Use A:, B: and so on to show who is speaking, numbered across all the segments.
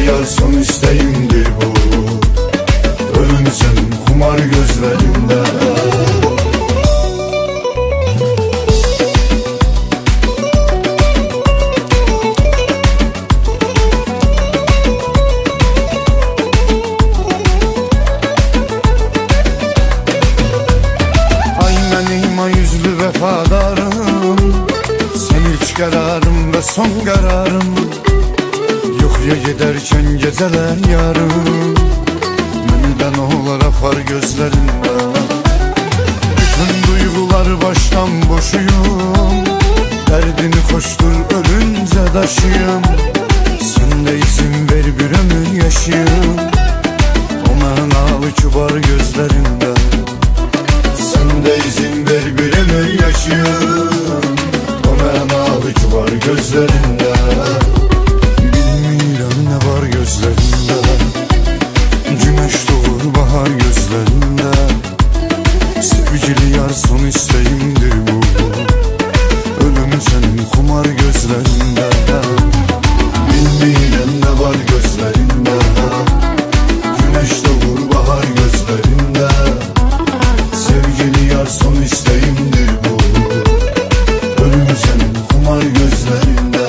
A: yar son isteğimdir bu. Ölüm senin kumar gözlerinde.
B: Ay benim ay yüzlü vefadarım, sen ilk kararım ve son kararım. Yok ya giderken geceler yarım, meniden oğlar akar gözlerinde. Bütün duygular baştan boşuyum, derdini koştur ölünce taşıyım. Sen de izin ver bir ömür yaşayım, o menalı kibar gözlerinde.
A: Sen de izin ver bir ömür yaşayım, o menalı kibar gözlerinde.
B: Bilmirəm ne var gözlerinde, güneş doğur bahar gözlerinde. Sevgili yar son isteğimdir bu. Ölüm senin kumar gözlerinde.
A: Bilmirəm ne var gözlerinde, güneş doğur bahar gözlerinde. Sevgili yar son isteğimdir bu. Ölüm senin kumar gözlerinde.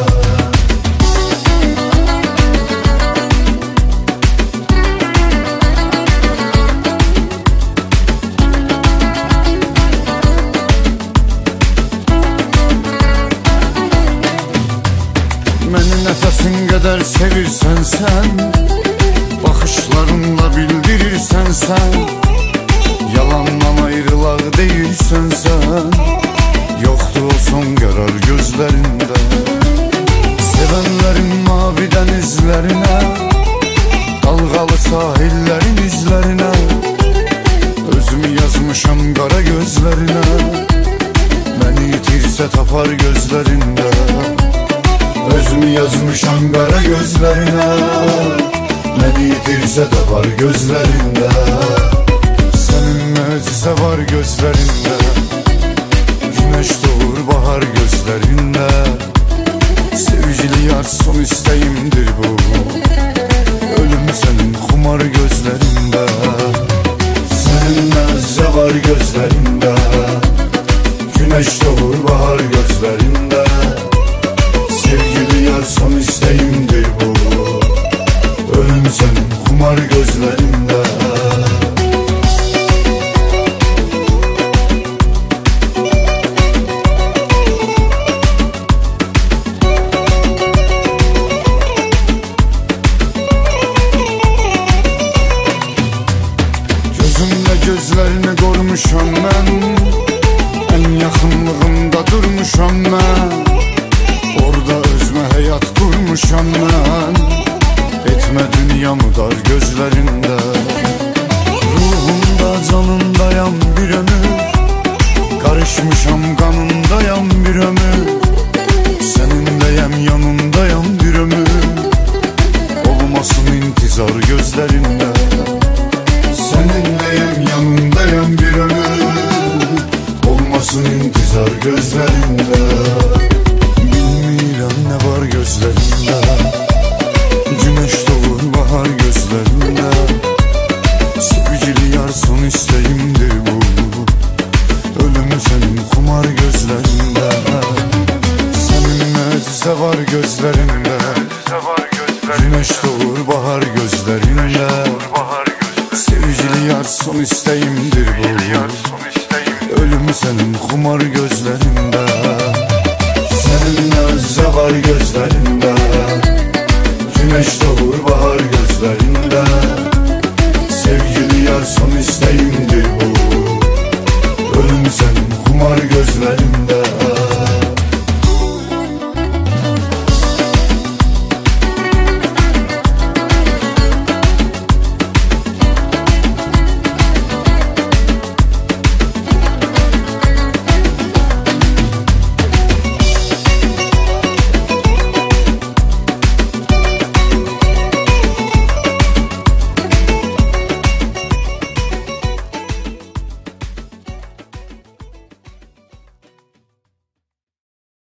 B: Məni nəfəsin qədər sevirsən sən, baxışlarınla bildirirsən sən. Yalandan ayrılaq deyirsən sən, yoxdur o son qərar gözlərində. Sevənlərin mavi dənizlərinə, dalğalı sahillərin izlərinə, özümü yazmışam qara gözlərinə. Məni itirsə tapar gözlərində,
A: Özümü yazmışam qara gözlerine, beni yitirse tapar gözlerinde.
B: Senin möcüzə var gözlərində, güneş doğur bahar gözlərində. Sevgili yar son isteğimdir bu. Ölüm senin kumar gözlərində.
A: Senin möcüzə var gözlerinde, güneş doğur bahar gözlerinde. Sevgili yar son isteğimdir bu. Ölüm senin kumar gözlerinde.
B: Gözümlə gözlərini qormuşam mən, ən yaxınlığında durmuşam mən. Orada özümə həyat qurmuşam mən, etmə dünyamı dar gözlərində. Ruhumda canındayam bir ömür, karışmışam kanındayam bir ömür. Seninleyem yanındayam bir ömür, olmasın intizar gözlərində.
A: Seninleyim yanındayım bir ömür, olmasın intizar gözlerinde.
B: Bilmirəm ne var gözlərində, güneş doğur bahar gözlərində. Sevgili yar son isteğimdir bu. Ölüm senin kumar gözlərində. Senin möcüzə var gözlərində, güneş doğur bahar gözlərində. Sevgili yar son isteğimdir bu. Ölüm senin kumar gözlərində.
A: Senin möcüzə var gözlerinde, güneş doğur bahar gözlerinde. Sevgili yar son